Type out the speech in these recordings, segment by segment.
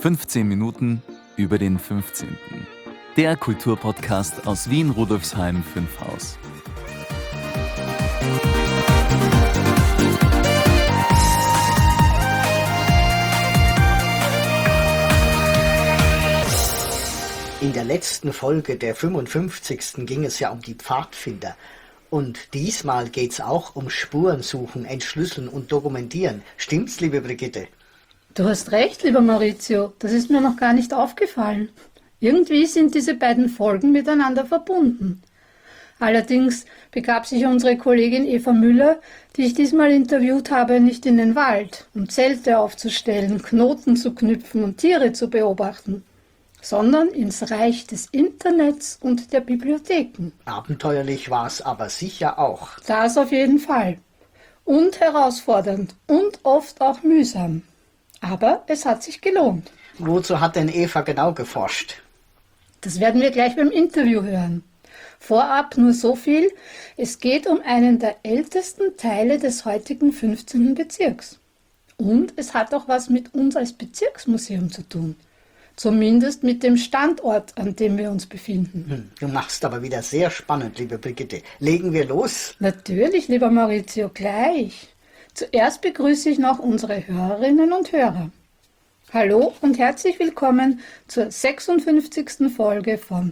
15 Minuten über den 15. Der Kulturpodcast aus Wien-Rudolfsheim 5 Haus. In der letzten Folge, der 55. ging es ja um die Pfadfinder. Und diesmal geht es auch um Spurensuchen, Entschlüsseln und Dokumentieren. Stimmt's, liebe Brigitte? Du hast recht, lieber Maurizio. Das ist mir noch gar nicht aufgefallen. Irgendwie sind diese beiden Folgen miteinander verbunden. Allerdings begab sich unsere Kollegin Eva Müller, die ich diesmal interviewt habe, nicht in den Wald, um Zelte aufzustellen, Knoten zu knüpfen und Tiere zu beobachten, sondern ins Reich des Internets und der Bibliotheken. Abenteuerlich war es aber sicher auch. Das auf jeden Fall. Und herausfordernd und oft auch mühsam. Aber es hat sich gelohnt. Wozu hat denn Eva genau geforscht? Das werden wir gleich beim Interview hören. Vorab nur so viel, es geht um einen der ältesten Teile des heutigen 15. Bezirks. Und es hat auch was mit uns als Bezirksmuseum zu tun. Zumindest mit dem Standort, an dem wir uns befinden. Du machst aber wieder sehr spannend, liebe Brigitte. Legen wir los? Natürlich, lieber Maurizio, gleich. Zuerst begrüße ich noch unsere Hörerinnen und Hörer. Hallo und herzlich willkommen zur 56. Folge von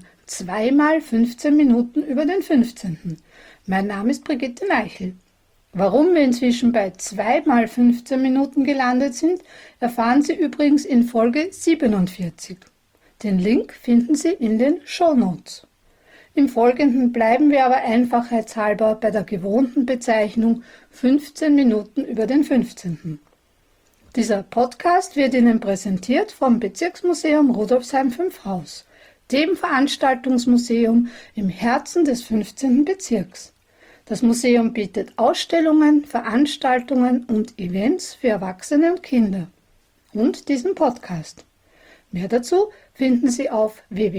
2x15 Minuten über den 15. Mein Name ist Brigitte Neichel. Warum wir inzwischen bei 2x15 Minuten gelandet sind, erfahren Sie übrigens in Folge 47. Den Link finden Sie in den Shownotes. Im Folgenden bleiben wir aber einfachheitshalber bei der gewohnten Bezeichnung 15 Minuten über den 15. Dieser Podcast wird Ihnen präsentiert vom Bezirksmuseum Rudolfsheim 5 Haus, dem Veranstaltungsmuseum im Herzen des 15. Bezirks. Das Museum bietet Ausstellungen, Veranstaltungen und Events für Erwachsene und Kinder. Und diesen Podcast. Mehr dazu finden Sie auf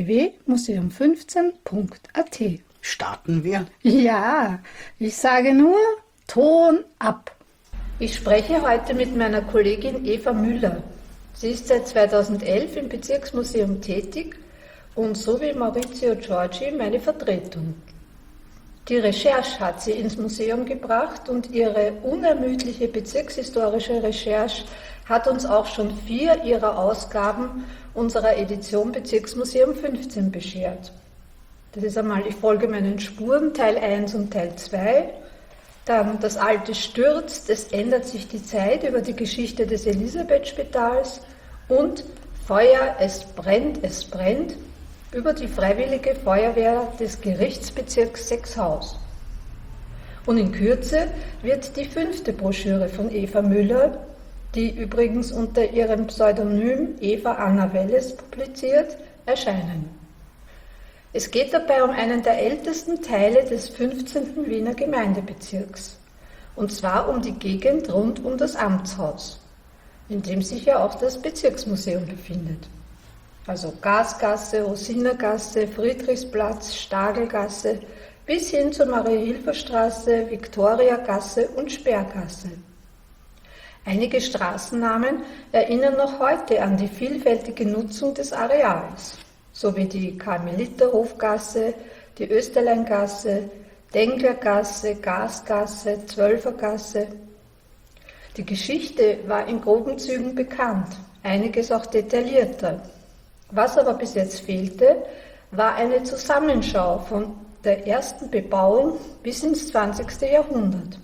www.museum15.at. Starten wir? Ja, ich sage nur Ton ab. Ich spreche heute mit meiner Kollegin Eva Müller. Sie ist seit 2011 im Bezirksmuseum tätig und so wie Maurizio Giorgi meine Vertretung. Die Recherche hat sie ins Museum gebracht und ihre unermüdliche bezirkshistorische Recherche hat uns auch schon 4 ihrer Ausgaben unserer Edition Bezirksmuseum 15 beschert. Das ist einmal Ich folge meinen Spuren, Teil 1 und Teil 2. Dann Das Alte stürzt, es ändert sich die Zeit über die Geschichte des Elisabethspitals und Feuer, es brennt, über die Freiwillige Feuerwehr des Gerichtsbezirks 6 Haus. Und in Kürze wird die 5. Broschüre von Eva Müller, die übrigens unter ihrem Pseudonym Eva Anna Welles publiziert, erscheinen. Es geht dabei um einen der ältesten Teile des 15. Wiener Gemeindebezirks, und zwar um die Gegend rund um das Amtshaus, in dem sich ja auch das Bezirksmuseum befindet. Also Gasgasse, Rosinergasse, Friedrichsplatz, Stagelgasse bis hin zur Marie-Hilfer-Straße, Viktoriagasse und Sperrgasse. Einige Straßennamen erinnern noch heute an die vielfältige Nutzung des Areals, sowie die Karmeliterhofgasse, die Österleingasse, Denglergasse, Gasgasse, Zwölfergasse. Die Geschichte war in groben Zügen bekannt, einiges auch detaillierter. Was aber bis jetzt fehlte, war eine Zusammenschau von der ersten Bebauung bis ins 20. Jahrhundert.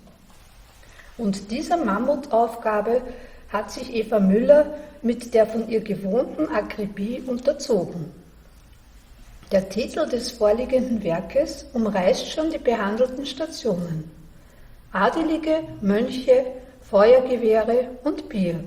Und dieser Mammutaufgabe hat sich Eva Müller mit der von ihr gewohnten Akribie unterzogen. Der Titel des vorliegenden Werkes umreißt schon die behandelten Stationen: Adelige, Mönche, Feuergewehre und Bier.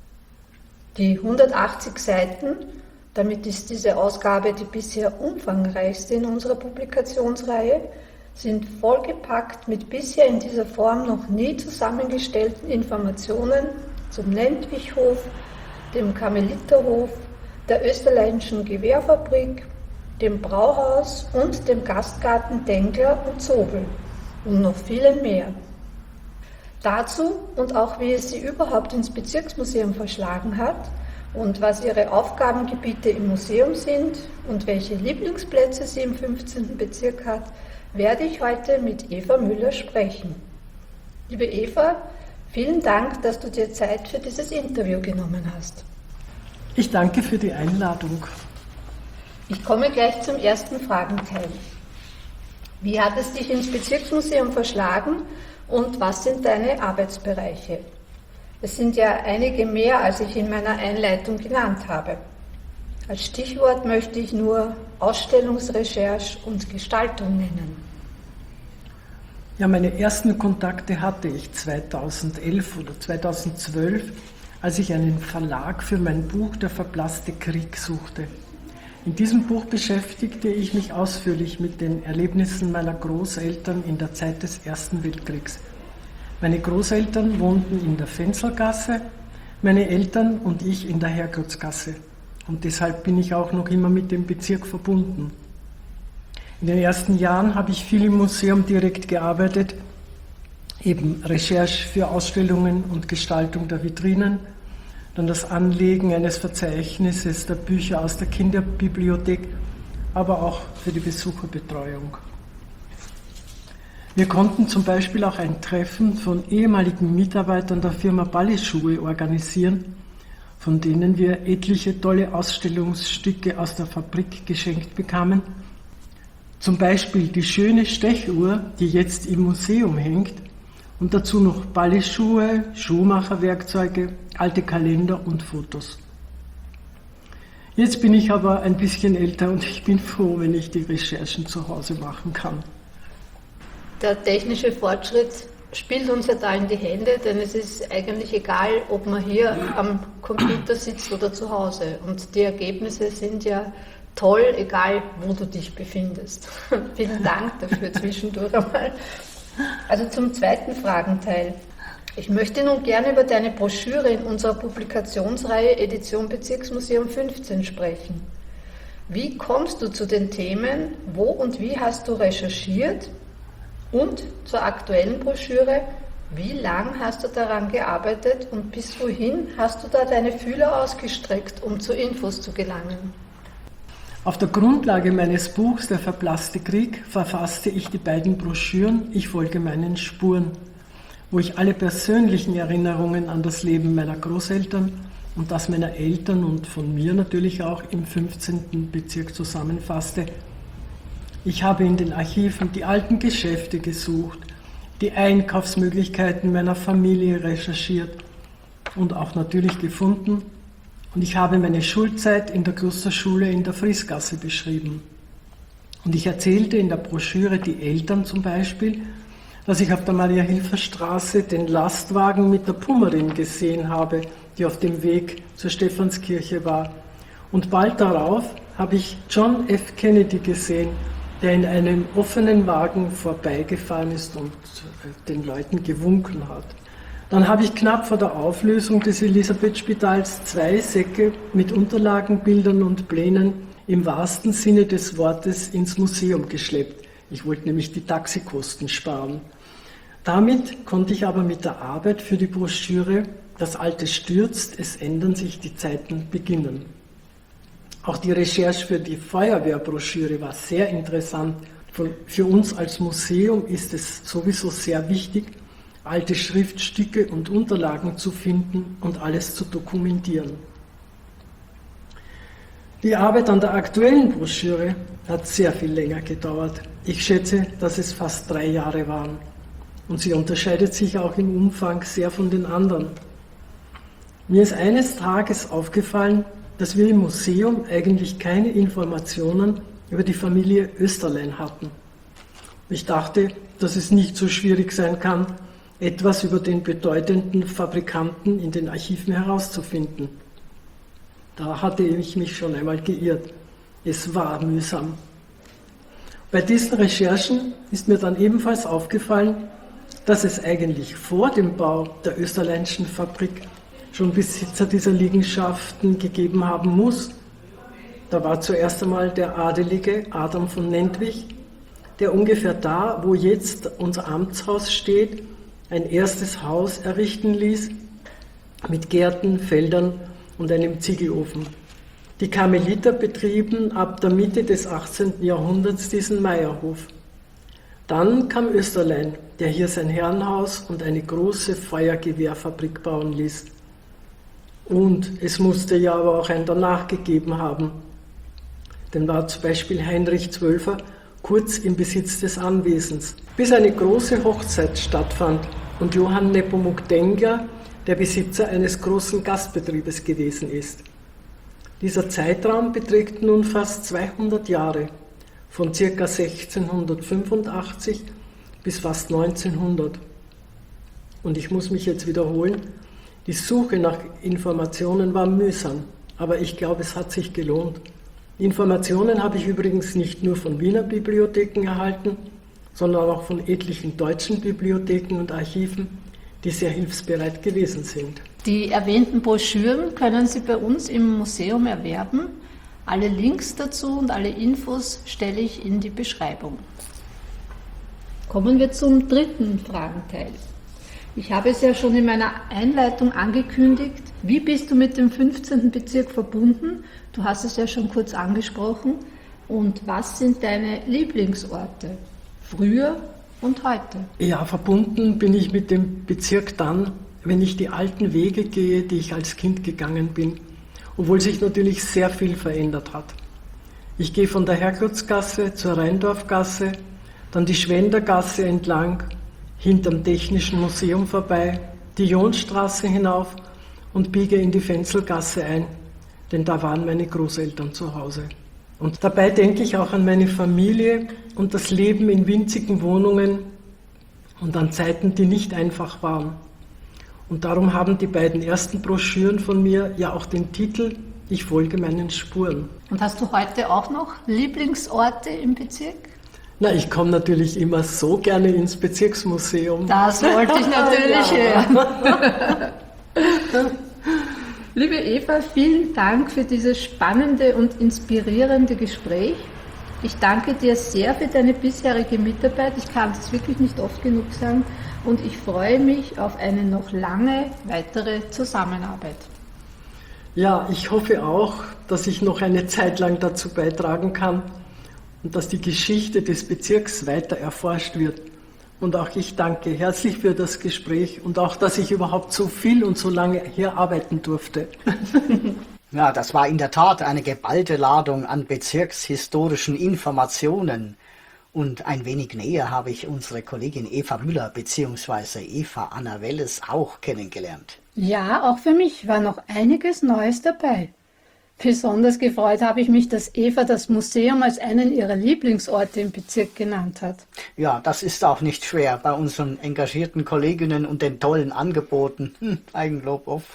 Die 180 Seiten, damit ist diese Ausgabe die bisher umfangreichste in unserer Publikationsreihe, sind vollgepackt mit bisher in dieser Form noch nie zusammengestellten Informationen zum Lendwichhof, dem Karmeliterhof, der Österleinischen Gewehrfabrik, dem Brauhaus und dem Gastgarten Dengler und Zobel und noch vielen mehr. Dazu und auch wie es sie überhaupt ins Bezirksmuseum verschlagen hat und was ihre Aufgabengebiete im Museum sind und welche Lieblingsplätze sie im 15. Bezirk hat, werde ich heute mit Eva Müller sprechen. Liebe Eva, vielen Dank, dass du dir Zeit für dieses Interview genommen hast. Ich danke für die Einladung. Ich komme gleich zum ersten Fragenteil. Wie hat es dich ins Bezirksmuseum verschlagen und was sind deine Arbeitsbereiche? Es sind ja einige mehr, als ich in meiner Einleitung genannt habe. Als Stichwort möchte ich nur Ausstellungsrecherche und Gestaltung nennen. Ja, meine ersten Kontakte hatte ich 2011 oder 2012, als ich einen Verlag für mein Buch Der verblasste Krieg suchte. In diesem Buch beschäftigte ich mich ausführlich mit den Erlebnissen meiner Großeltern in der Zeit des Ersten Weltkriegs. Meine Großeltern wohnten in der Fenzelgasse, meine Eltern und ich in der Herrgottsgasse. Und deshalb bin ich auch noch immer mit dem Bezirk verbunden. In den ersten Jahren habe ich viel im Museum direkt gearbeitet, eben Recherche für Ausstellungen und Gestaltung der Vitrinen, dann das Anlegen eines Verzeichnisses der Bücher aus der Kinderbibliothek, aber auch für die Besucherbetreuung. Wir konnten zum Beispiel auch ein Treffen von ehemaligen Mitarbeitern der Firma Balleschuhe organisieren, von denen wir etliche tolle Ausstellungsstücke aus der Fabrik geschenkt bekamen. Zum Beispiel die schöne Stechuhr, die jetzt im Museum hängt, und dazu noch Balleschuhe, Schuhmacherwerkzeuge, alte Kalender und Fotos. Jetzt bin ich aber ein bisschen älter und ich bin froh, wenn ich die Recherchen zu Hause machen kann. Der technische Fortschritt spielt uns ja da in die Hände, denn es ist eigentlich egal, ob man hier am Computer sitzt oder zu Hause. Und die Ergebnisse sind ja toll, egal wo du dich befindest. Vielen Dank dafür zwischendurch einmal. Also zum zweiten Fragenteil. Ich möchte nun gerne über deine Broschüre in unserer Publikationsreihe Edition Bezirksmuseum 15 sprechen. Wie kommst du zu den Themen? Wo und wie hast du recherchiert? Und zur aktuellen Broschüre, wie lang hast du daran gearbeitet und bis wohin hast du da deine Fühler ausgestreckt, um zu Infos zu gelangen? Auf der Grundlage meines Buchs Der verblasste Krieg verfasste ich die beiden Broschüren Ich folge meinen Spuren, wo ich alle persönlichen Erinnerungen an das Leben meiner Großeltern und das meiner Eltern und von mir natürlich auch im 15. Bezirk zusammenfasste. Ich habe in den Archiven die alten Geschäfte gesucht, die Einkaufsmöglichkeiten meiner Familie recherchiert und auch natürlich gefunden. Und ich habe meine Schulzeit in der Klosterschule in der Friesgasse beschrieben. Und ich erzählte in der Broschüre die Eltern zum Beispiel, dass ich auf der Maria-Hilfer-Straße den Lastwagen mit der Pummerin gesehen habe, die auf dem Weg zur Stephanskirche war. Und bald darauf habe ich John F. Kennedy gesehen, der in einem offenen Wagen vorbeigefahren ist und den Leuten gewunken hat. Dann habe ich knapp vor der Auflösung des Elisabeth-Spitals 2 Säcke mit Unterlagen, Bildern und Plänen im wahrsten Sinne des Wortes ins Museum geschleppt. Ich wollte nämlich die Taxikosten sparen. Damit konnte ich aber mit der Arbeit für die Broschüre Das Alte stürzt, es ändern sich die Zeiten beginnen. Auch die Recherche für die Feuerwehrbroschüre war sehr interessant. Für uns als Museum ist es sowieso sehr wichtig, alte Schriftstücke und Unterlagen zu finden und alles zu dokumentieren. Die Arbeit an der aktuellen Broschüre hat sehr viel länger gedauert. Ich schätze, dass es fast 3 Jahre waren. Und sie unterscheidet sich auch im Umfang sehr von den anderen. Mir ist eines Tages aufgefallen, dass wir im Museum eigentlich keine Informationen über die Familie Österlein hatten. Ich dachte, dass es nicht so schwierig sein kann, etwas über den bedeutenden Fabrikanten in den Archiven herauszufinden. Da hatte ich mich schon einmal geirrt. Es war mühsam. Bei diesen Recherchen ist mir dann ebenfalls aufgefallen, dass es eigentlich vor dem Bau der Österleinschen Fabrik schon Besitzer dieser Liegenschaften gegeben haben muss. Da war zuerst einmal der Adelige Adam von Nentwich, der ungefähr da, wo jetzt unser Amtshaus steht, ein erstes Haus errichten ließ, mit Gärten, Feldern und einem Ziegelofen. Die Karmeliter betrieben ab der Mitte des 18. Jahrhunderts diesen Meierhof. Dann kam Österlein, der hier sein Herrenhaus und eine große Feuergewehrfabrik bauen ließ. Und es musste ja aber auch ein danach gegeben haben. Denn war zum Beispiel Heinrich Zwölfer kurz im Besitz des Anwesens, bis eine große Hochzeit stattfand und Johann Nepomuk Denger der Besitzer eines großen Gastbetriebes gewesen ist. Dieser Zeitraum beträgt nun fast 200 Jahre, von ca. 1685 bis fast 1900. Und ich muss mich jetzt wiederholen, die Suche nach Informationen war mühsam, aber ich glaube, es hat sich gelohnt. Informationen habe ich übrigens nicht nur von Wiener Bibliotheken erhalten, sondern auch von etlichen deutschen Bibliotheken und Archiven, die sehr hilfsbereit gewesen sind. Die erwähnten Broschüren können Sie bei uns im Museum erwerben. Alle Links dazu und alle Infos stelle ich in die Beschreibung. Kommen wir zum dritten Fragenteil. Ich habe es ja schon in meiner Einleitung angekündigt. Wie bist du mit dem 15. Bezirk verbunden? Du hast es ja schon kurz angesprochen. Und was sind deine Lieblingsorte? Früher und heute? Ja, verbunden bin ich mit dem Bezirk dann, wenn ich die alten Wege gehe, die ich als Kind gegangen bin, obwohl sich natürlich sehr viel verändert hat. Ich gehe von der Herrgottsgasse zur Rheindorfgasse, dann die Schwendergasse entlang, hinterm Technischen Museum vorbei, die Jonstraße hinauf und biege in die Fenzelgasse ein, denn da waren meine Großeltern zu Hause. Und dabei denke ich auch an meine Familie und das Leben in winzigen Wohnungen und an Zeiten, die nicht einfach waren. Und darum haben die beiden ersten Broschüren von mir ja auch den Titel »Ich folge meinen Spuren«. Und hast du heute auch noch Lieblingsorte im Bezirk? Na, ich komme natürlich immer so gerne ins Bezirksmuseum. Das wollte ich natürlich hören. Liebe Eva, vielen Dank für dieses spannende und inspirierende Gespräch. Ich danke dir sehr für deine bisherige Mitarbeit. Ich kann es wirklich nicht oft genug sagen. Und ich freue mich auf eine noch lange weitere Zusammenarbeit. Ja, ich hoffe auch, dass ich noch eine Zeit lang dazu beitragen kann und dass die Geschichte des Bezirks weiter erforscht wird. Und auch ich danke herzlich für das Gespräch und auch, dass ich überhaupt so viel und so lange hier arbeiten durfte. Ja, das war in der Tat eine geballte Ladung an bezirkshistorischen Informationen. Und ein wenig näher habe ich unsere Kollegin Eva Müller bzw. Eva Anna Welles auch kennengelernt. Ja, auch für mich war noch einiges Neues dabei. Besonders gefreut habe ich mich, dass Eva das Museum als einen ihrer Lieblingsorte im Bezirk genannt hat. Ja, das ist auch nicht schwer bei unseren engagierten Kolleginnen und den tollen Angeboten. Eigenlob auf.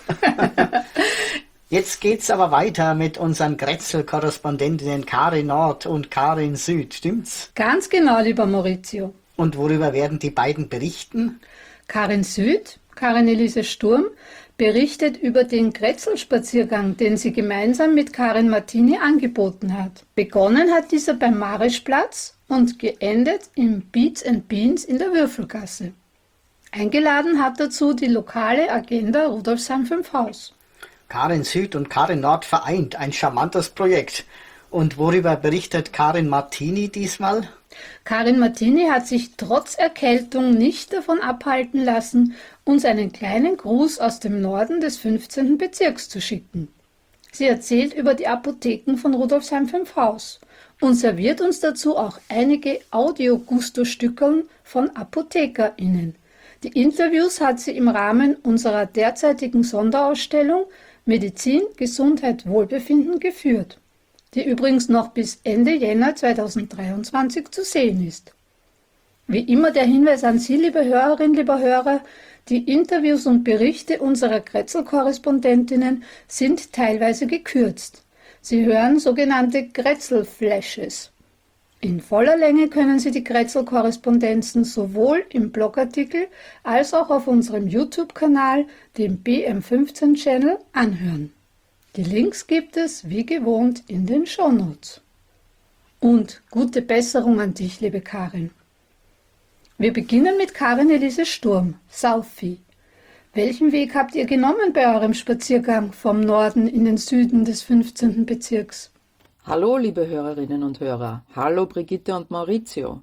Jetzt geht's aber weiter mit unseren Grätzl-Korrespondentinnen Karin Nord und Karin Süd, stimmt's? Ganz genau, lieber Maurizio. Und worüber werden die beiden berichten? Karin Süd, Karin Elise Sturm, berichtet über den Grätzl-Spaziergang, den sie gemeinsam mit Karin Martini angeboten hat. Begonnen hat dieser beim Marischplatz und geendet im Beats and Beans in der Würfelgasse. Eingeladen hat dazu die lokale Agenda Rudolfsheim 5 Haus. Karin Süd und Karin Nord vereint, ein charmantes Projekt. Und worüber berichtet Karin Martini diesmal? Karin Martini hat sich trotz Erkältung nicht davon abhalten lassen, uns einen kleinen Gruß aus dem Norden des 15. Bezirks zu schicken. Sie erzählt über die Apotheken von Rudolfsheim 5 Haus und serviert uns dazu auch einige Audio-Gusto-Stückeln von ApothekerInnen. Die Interviews hat sie im Rahmen unserer derzeitigen Sonderausstellung Medizin, Gesundheit, Wohlbefinden geführt, die übrigens noch bis Ende Jänner 2023 zu sehen ist. Wie immer der Hinweis an Sie, liebe Hörerinnen, lieber Hörer, die Interviews und Berichte unserer Grätzl-Korrespondentinnen sind teilweise gekürzt. Sie hören sogenannte Grätzl-Flashes. In voller Länge können Sie die Grätzl-Korrespondenzen sowohl im Blogartikel als auch auf unserem YouTube-Kanal, dem BM15-Channel, anhören. Die Links gibt es, wie gewohnt, in den Shownotes. Und gute Besserung an dich, liebe Karin. Wir beginnen mit Karin Elise Sturm, Southie. Welchen Weg habt ihr genommen bei eurem Spaziergang vom Norden in den Süden des 15. Bezirks? Hallo, liebe Hörerinnen und Hörer. Hallo, Brigitte und Maurizio.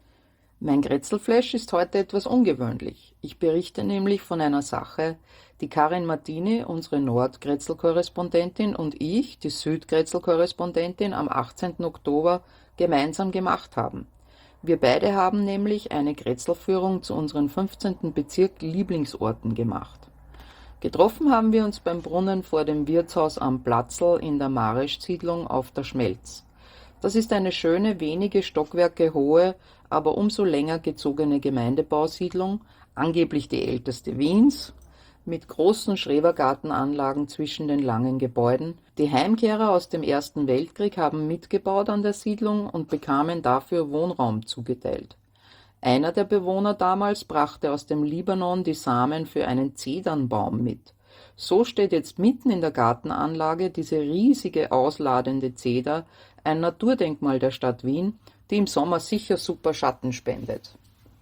Mein Grätzlflash ist heute etwas ungewöhnlich. Ich berichte nämlich von einer Sache, die Karin Martini, unsere Nord-Grätzl-Korrespondentin, und ich, die Süd-Grätzl-Korrespondentin, am 18. Oktober gemeinsam gemacht haben. Wir beide haben nämlich eine Grätzlführung zu unseren 15. Bezirk Lieblingsorten gemacht. Getroffen haben wir uns beim Brunnen vor dem Wirtshaus am Platzl in der Maresch-Siedlung auf der Schmelz. Das ist eine schöne, wenige Stockwerke hohe, aber umso länger gezogene Gemeindebausiedlung, angeblich die älteste Wiens, mit großen Schrebergartenanlagen zwischen den langen Gebäuden. Die Heimkehrer aus dem Ersten Weltkrieg haben mitgebaut an der Siedlung und bekamen dafür Wohnraum zugeteilt. Einer der Bewohner damals brachte aus dem Libanon die Samen für einen Zedernbaum mit. So steht jetzt mitten in der Gartenanlage diese riesige ausladende Zeder, ein Naturdenkmal der Stadt Wien, die im Sommer sicher super Schatten spendet.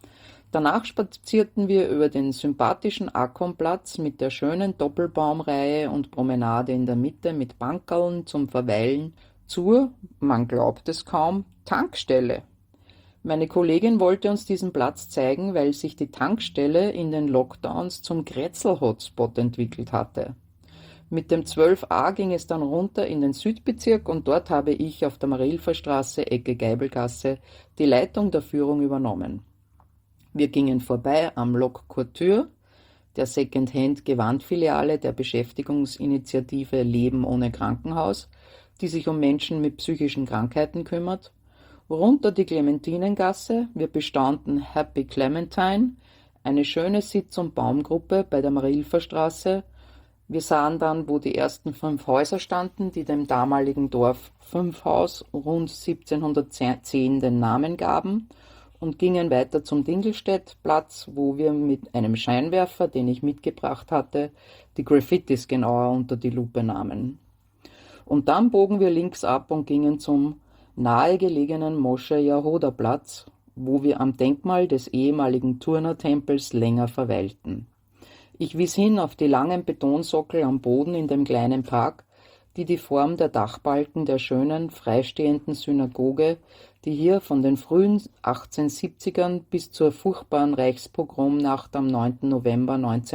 Danach spazierten wir über den sympathischen Akkomplatz mit der schönen Doppelbaumreihe und Promenade in der Mitte mit Bankerln zum Verweilen zur, man glaubt es kaum, Tankstelle. Meine Kollegin wollte uns diesen Platz zeigen, weil sich die Tankstelle in den Lockdowns zum Grätzl-Hotspot entwickelt hatte. Mit dem 12a ging es dann runter in den Südbezirk und dort habe ich auf der Marilferstraße, Ecke Geibelgasse, die Leitung der Führung übernommen. Wir gingen vorbei am Lok Couture, der Second-Hand-Gewandfiliale der Beschäftigungsinitiative Leben ohne Krankenhaus, die sich um Menschen mit psychischen Krankheiten kümmert, runter die Clementinengasse, wir bestaunten Happy Clementine, eine schöne Sitz- und Baumgruppe bei der Marilferstraße. Wir sahen dann, wo die ersten 5 Häuser standen, die dem damaligen Dorf Fünfhaus rund 1710 den Namen gaben, und gingen weiter zum Dingelstädtplatz, wo wir mit einem Scheinwerfer, den ich mitgebracht hatte, die Graffitis genauer unter die Lupe nahmen. Und dann bogen wir links ab und gingen zum nahegelegenen Mosche Jahoda-Platz, wo wir am Denkmal des ehemaligen Turnertempels länger verweilten. Ich wies hin auf die langen Betonsockel am Boden in dem kleinen Park, die Form der Dachbalken der schönen, freistehenden Synagoge, die hier von den frühen 1870ern bis zur furchtbaren Reichspogromnacht am 9. November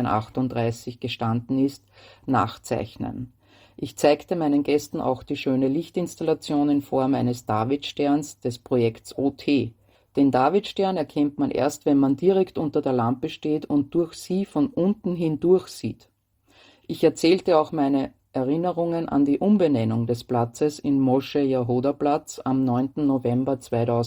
1938 gestanden ist, nachzeichnen. Ich zeigte meinen Gästen auch die schöne Lichtinstallation in Form eines Davidsterns des Projekts OT. Den Davidstern erkennt man erst, wenn man direkt unter der Lampe steht und durch sie von unten hindurch sieht. Ich erzählte auch meine Erinnerungen an die Umbenennung des Platzes in Mosche Jahoda-Platz am 9. November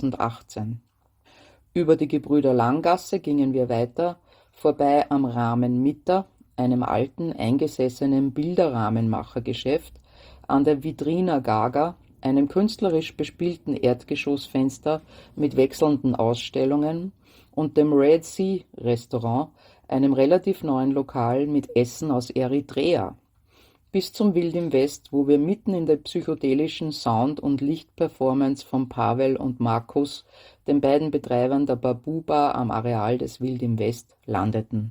2018. Über die Gebrüder Langgasse gingen wir weiter, vorbei am Rahmen Mitter, einem alten, eingesessenen Bilderrahmenmachergeschäft, an der Vitrina Gaga, einem künstlerisch bespielten Erdgeschossfenster mit wechselnden Ausstellungen, und dem Red Sea Restaurant, einem relativ neuen Lokal mit Essen aus Eritrea, bis zum Wild im West, wo wir mitten in der psychedelischen Sound- und Lichtperformance von Pavel und Markus, den beiden Betreibern der Babu Bar am Areal des Wild im West, landeten.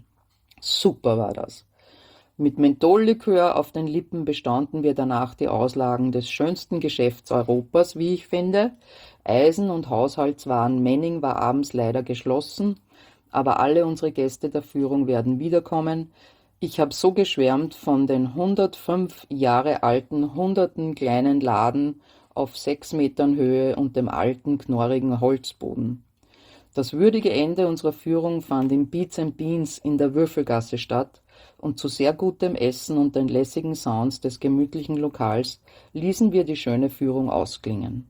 Super war das. Mit Menthollikör auf den Lippen bestaunten wir danach die Auslagen des schönsten Geschäfts Europas, wie ich finde. Eisen- und Haushaltswaren Menning war abends leider geschlossen, aber alle unsere Gäste der Führung werden wiederkommen. Ich habe so geschwärmt von den 105 Jahre alten, hunderten kleinen Laden auf 6 Metern Höhe und dem alten, knorrigen Holzboden. Das würdige Ende unserer Führung fand im Beats & Beans in der Würfelgasse statt, und zu sehr gutem Essen und den lässigen Sounds des gemütlichen Lokals ließen wir die schöne Führung ausklingen.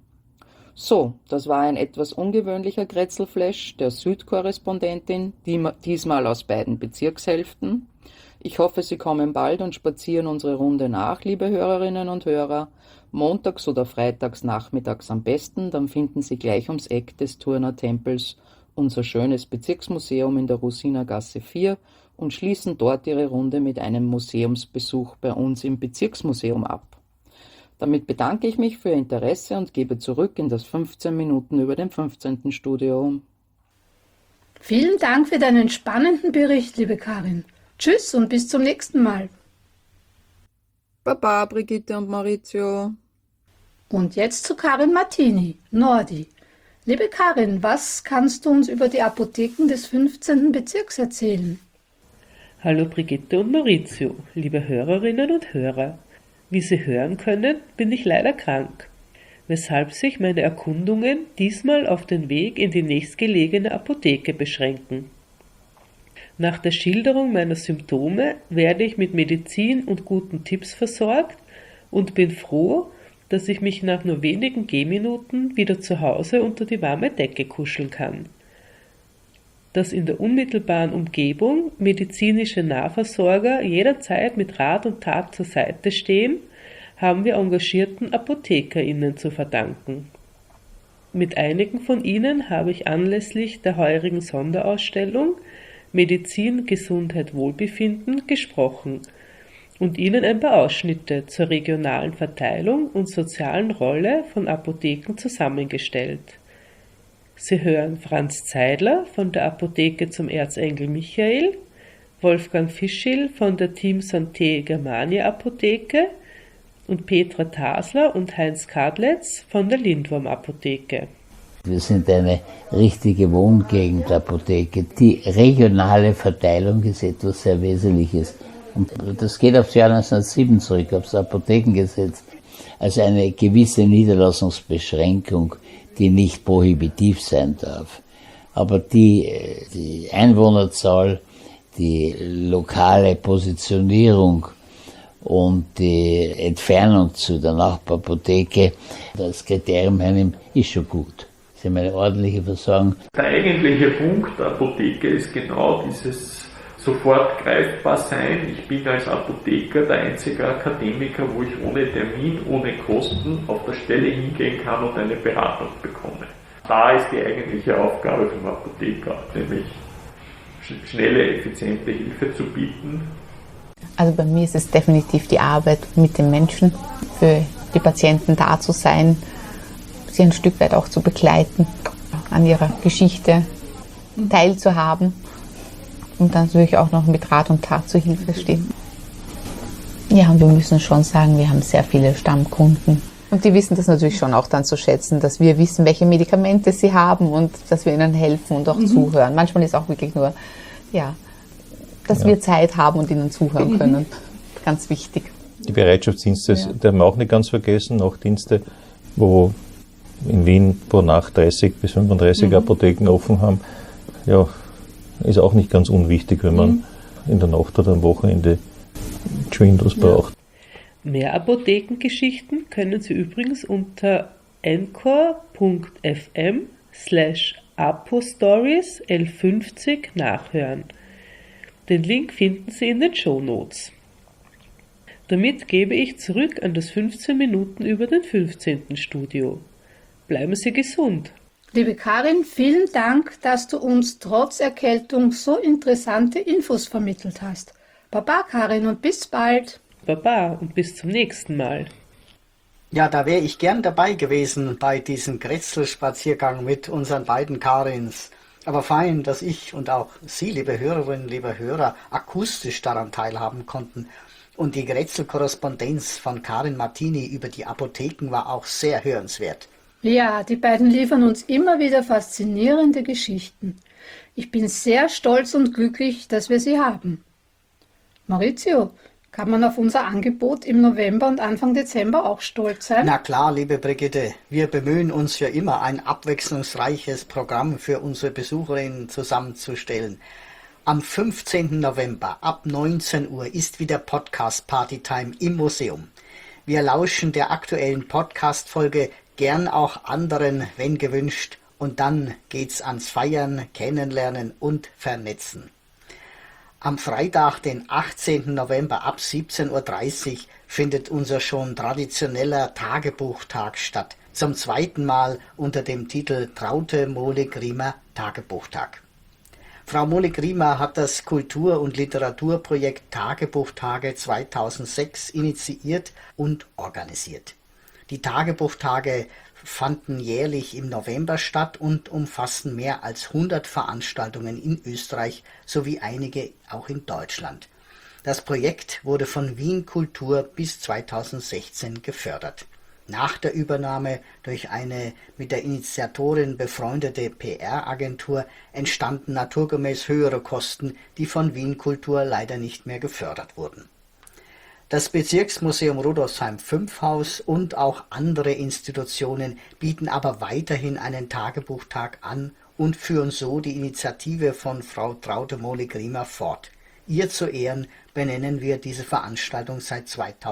So, das war ein etwas ungewöhnlicher Grätzlflash der Südkorrespondentin, diesmal aus beiden Bezirkshälften. Ich hoffe, Sie kommen bald und spazieren unsere Runde nach, liebe Hörerinnen und Hörer. Montags oder freitags nachmittags am besten, dann finden Sie gleich ums Eck des Turnertempels unser schönes Bezirksmuseum in der Rusinergasse 4 und schließen dort Ihre Runde mit einem Museumsbesuch bei uns im Bezirksmuseum ab. Damit bedanke ich mich für Ihr Interesse und gebe zurück in das 15 Minuten über dem 15. Studio. Vielen Dank für deinen spannenden Bericht, liebe Karin. Tschüss und bis zum nächsten Mal. Baba, Brigitte und Maurizio. Und jetzt zu Karin Martini, Nordi. Liebe Karin, was kannst du uns über die Apotheken des 15. Bezirks erzählen? Hallo Brigitte und Maurizio, liebe Hörerinnen und Hörer. Wie Sie hören können, bin ich leider krank, weshalb sich meine Erkundungen diesmal auf den Weg in die nächstgelegene Apotheke beschränken. Nach der Schilderung meiner Symptome werde ich mit Medizin und guten Tipps versorgt und bin froh, dass ich mich nach nur wenigen Gehminuten wieder zu Hause unter die warme Decke kuscheln kann. Dass in der unmittelbaren Umgebung medizinische Nahversorger jederzeit mit Rat und Tat zur Seite stehen, haben wir engagierten ApothekerInnen zu verdanken. Mit einigen von ihnen habe ich anlässlich der heurigen Sonderausstellung Medizin, Gesundheit, Wohlbefinden gesprochen und ihnen ein paar Ausschnitte zur regionalen Verteilung und sozialen Rolle von Apotheken zusammengestellt. Sie hören Franz Zeidler von der Apotheke zum Erzengel Michael, Wolfgang Fischl von der Team Santé Germania Apotheke und Petra Tasler und Heinz Kadletz von der Lindwurm Apotheke. Wir sind eine richtige Wohngegend-Apotheke. Die regionale Verteilung ist etwas sehr Wesentliches. Und das geht aufs Jahr 1907 zurück, aufs Apothekengesetz. Also eine gewisse Niederlassungsbeschränkung, die nicht prohibitiv sein darf. Aber die Einwohnerzahl, die lokale Positionierung und die Entfernung zu der Nachbarapotheke, das Kriterium hernehmen, ist schon gut. Sie haben eine ordentliche Versorgung. Der eigentliche Punkt der Apotheke ist genau dieses sofort greifbar sein. Ich bin als Apotheker der einzige Akademiker, wo ich ohne Termin, ohne Kosten auf der Stelle hingehen kann und eine Beratung bekomme. Da ist die eigentliche Aufgabe vom Apotheker, nämlich schnelle, effiziente Hilfe zu bieten. Also bei mir ist es definitiv die Arbeit mit den Menschen, für die Patienten da zu sein, sie ein Stück weit auch zu begleiten, an ihrer Geschichte teilzuhaben und dann natürlich auch noch mit Rat und Tat zur Hilfe stehen. Ja, und wir müssen schon sagen, wir haben sehr viele Stammkunden. Und die wissen das natürlich schon auch dann zu schätzen, dass wir wissen, welche Medikamente sie haben und dass wir ihnen helfen und auch zuhören. Manchmal ist auch wirklich nur, dass wir Zeit haben und ihnen zuhören können. Ganz wichtig. Die Bereitschaftsdienste, die haben wir auch nicht ganz vergessen, Nachtdienste, wo in Wien pro Nacht 30 bis 35 Apotheken offen haben. Ja, ist auch nicht ganz unwichtig, wenn man in der Nacht oder am Wochenende geschwind was braucht. Mehr Apothekengeschichten können Sie übrigens unter encore.fm/apostories L50 nachhören. Den Link finden Sie in den Shownotes. Damit gebe ich zurück an das 15 Minuten über den 15. Studio. Bleiben Sie gesund. Liebe Karin, vielen Dank, dass du uns trotz Erkältung so interessante Infos vermittelt hast. Baba Karin und bis bald. Baba und bis zum nächsten Mal. Ja, da wäre ich gern dabei gewesen bei diesem Grätzl-Spaziergang mit unseren beiden Karins. Aber fein, dass ich und auch Sie, liebe Hörerinnen, liebe Hörer, akustisch daran teilhaben konnten. Und die Grätzl-Korrespondenz von Karin Martini über die Apotheken war auch sehr hörenswert. Ja, die beiden liefern uns immer wieder faszinierende Geschichten. Ich bin sehr stolz und glücklich, dass wir sie haben. Maurizio, kann man auf unser Angebot im November und Anfang Dezember auch stolz sein? Na klar, liebe Brigitte, wir bemühen uns ja immer, ein abwechslungsreiches Programm für unsere Besucherinnen zusammenzustellen. Am 15. November ab 19 Uhr ist wieder Podcast Partytime im Museum. Wir lauschen der aktuellen Podcast-Folge, gern auch anderen, wenn gewünscht. Und dann geht's ans Feiern, Kennenlernen und Vernetzen. Am Freitag, den 18. November ab 17.30 Uhr findet unser schon traditioneller Tagebuchtag statt. Zum zweiten Mal unter dem Titel Traute Mohlig-Riemer Tagebuchtag. Frau Mohlig-Riemer hat das Kultur- und Literaturprojekt Tagebuchtage 2006 initiiert und organisiert. Die Tagebuchtage fanden jährlich im November statt und umfassten mehr als 100 Veranstaltungen in Österreich sowie einige auch in Deutschland. Das Projekt wurde von Wien Kultur bis 2016 gefördert. Nach der Übernahme durch eine mit der Initiatorin befreundete PR-Agentur entstanden naturgemäß höhere Kosten, die von Wien Kultur leider nicht mehr gefördert wurden. Das Bezirksmuseum Rudolfsheim-5 und auch andere Institutionen bieten aber weiterhin einen Tagebuchtag an und führen so die Initiative von Frau Traute Mohlig-Riemer fort. Ihr zu Ehren benennen wir diese Veranstaltung seit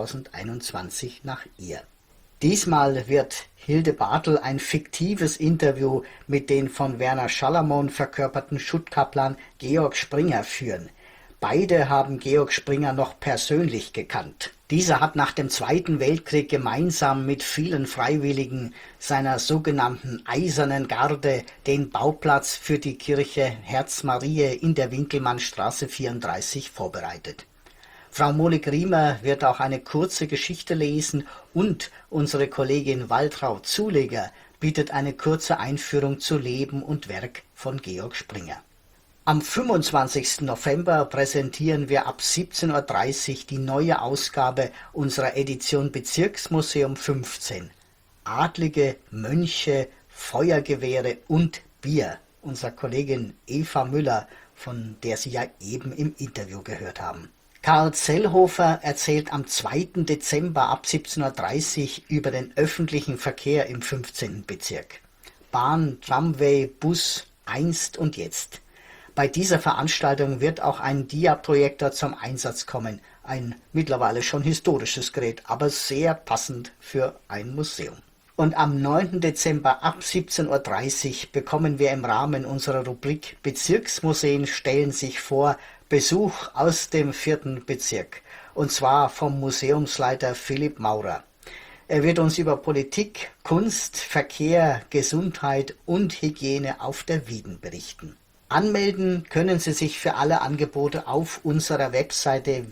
2021 nach ihr. Diesmal wird Hilde Bartel ein fiktives Interview mit den von Werner Schallermon verkörperten Schuttkaplan Georg Springer führen. Beide haben Georg Springer noch persönlich gekannt. Dieser hat nach dem Zweiten Weltkrieg gemeinsam mit vielen Freiwilligen seiner sogenannten Eisernen Garde den Bauplatz für die Kirche Herz Mariä in der Winkelmannstraße 34 vorbereitet. Frau Mohlig-Riemer wird auch eine kurze Geschichte lesen und unsere Kollegin Waltraud Zuleger bietet eine kurze Einführung zu Leben und Werk von Georg Springer. Am 25. November präsentieren wir ab 17:30 Uhr die neue Ausgabe unserer Edition Bezirksmuseum 15. Adlige, Mönche, Feuergewehre und Bier. Unserer Kollegin Eva Müller, von der Sie ja eben im Interview gehört haben. Karl Zellhofer erzählt am 2. Dezember ab 17:30 Uhr über den öffentlichen Verkehr im 15. Bezirk. Bahn, Tramway, Bus, einst und jetzt. Bei dieser Veranstaltung wird auch ein Diaprojektor zum Einsatz kommen. Ein mittlerweile schon historisches Gerät, aber sehr passend für ein Museum. Und am 9. Dezember ab 17:30 Uhr bekommen wir im Rahmen unserer Rubrik Bezirksmuseen stellen sich vor Besuch aus dem 4. Bezirk. Und zwar vom Museumsleiter Philipp Maurer. Er wird uns über Politik, Kunst, Verkehr, Gesundheit und Hygiene auf der Wieden berichten. Anmelden können Sie sich für alle Angebote auf unserer Webseite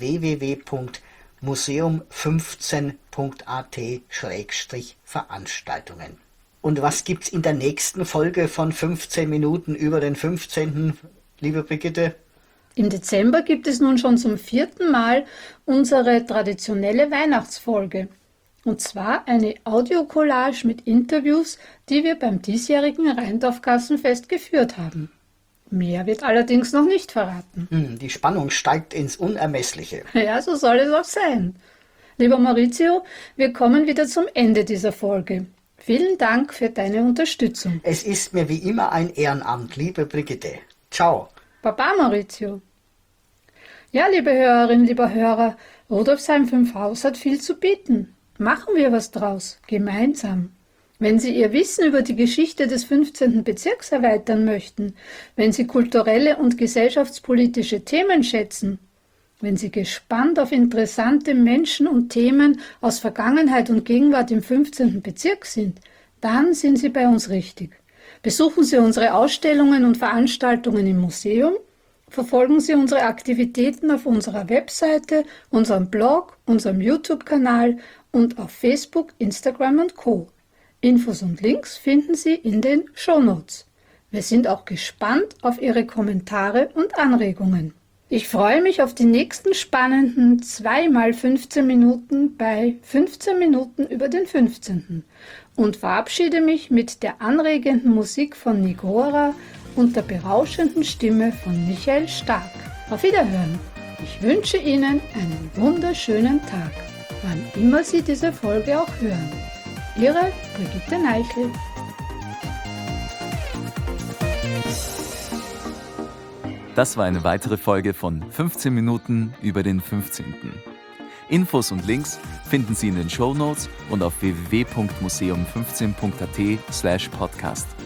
www.museum15.at/Veranstaltungen. Und was gibt's in der nächsten Folge von 15 Minuten über den 15., liebe Brigitte? Im Dezember gibt es nun schon zum 4. Mal unsere traditionelle Weihnachtsfolge. Und zwar eine Audiocollage mit Interviews, die wir beim diesjährigen Rheindorf-Kassenfest geführt haben. Mehr wird allerdings noch nicht verraten. Die Spannung steigt ins Unermessliche. Ja, so soll es auch sein. Lieber Maurizio, wir kommen wieder zum Ende dieser Folge. Vielen Dank für deine Unterstützung. Es ist mir wie immer ein Ehrenamt, liebe Brigitte. Ciao. Baba, Maurizio. Ja, liebe Hörerinnen, lieber Hörer, Rudolfsheim 5 Haus hat viel zu bieten. Machen wir was draus, gemeinsam. Wenn Sie Ihr Wissen über die Geschichte des 15. Bezirks erweitern möchten, wenn Sie kulturelle und gesellschaftspolitische Themen schätzen, wenn Sie gespannt auf interessante Menschen und Themen aus Vergangenheit und Gegenwart im 15. Bezirk sind, dann sind Sie bei uns richtig. Besuchen Sie unsere Ausstellungen und Veranstaltungen im Museum, verfolgen Sie unsere Aktivitäten auf unserer Webseite, unserem Blog, unserem YouTube-Kanal und auf Facebook, Instagram und Co. Infos und Links finden Sie in den Shownotes. Wir sind auch gespannt auf Ihre Kommentare und Anregungen. Ich freue mich auf die nächsten spannenden 2x15 Minuten bei 15 Minuten über den 15. und verabschiede mich mit der anregenden Musik von Nigora und der berauschenden Stimme von Michael Stark. Auf Wiederhören. Ich wünsche Ihnen einen wunderschönen Tag, wann immer Sie diese Folge auch hören. Ihre Brigitte Neichel. Das war eine weitere Folge von 15 Minuten über den 15. Infos und Links finden Sie in den Shownotes und auf www.museum15.at/podcast.